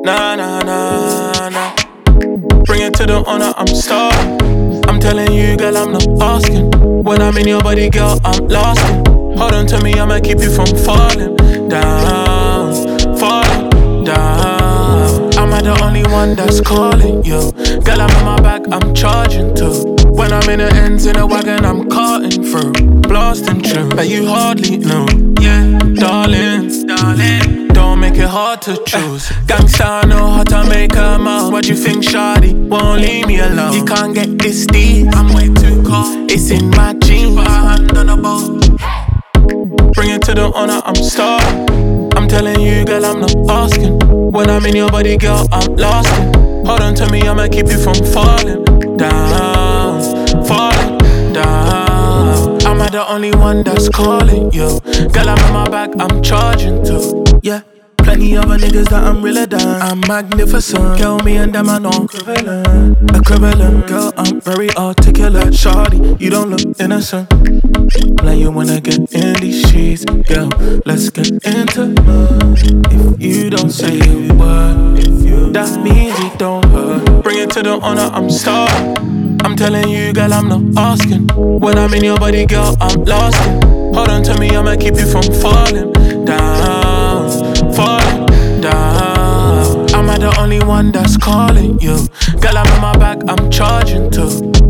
Nah, nah, nah, nah. Bring it to the honor, I'm starting. I'm telling you, girl, I'm not asking. When I'm in your body, girl, I'm lasting. Hold on to me, I'ma keep you from falling down, falling down. Am I the only one that's calling you? Girl, I'm on my back, I'm charging too. When I'm in the ends in the wagon, I'm cutting through, blasting true, but you hardly know. Yeah, darling, darling. Don't make it hard to choose. Gangsta, I know how to make a mouth. What you think, shawty? Won't leave me alone. You can't get this deep. I'm way too cold. It's in my jeans. Put a hand on the boat. Bring it to the honor, I'm starting. I'm telling you, girl, I'm not asking. When I'm in your body, girl, I'm lasting. Hold on to me, I'ma keep you from falling down, falling down. Am I the only one that's calling you? Girl, I'm on my back, I'm charging too. Yeah, plenty other niggas that I'm realer than. I'm magnificent, girl, me and them are no equivalent. Girl, I'm very articulate. Shawty, you don't look innocent. Like you wanna get in these sheets, girl, let's get intimate. If you don't say a word, that means it don't hurt. Bring it to the honor, I'm starting. I'm telling you, girl, I'm not asking. When I'm in your body, girl, I'm lasting. Hold on to me, I'ma keep you from falling down, falling down. Am I the only one that's calling you? Girl, I'm on my back, I'm charging too.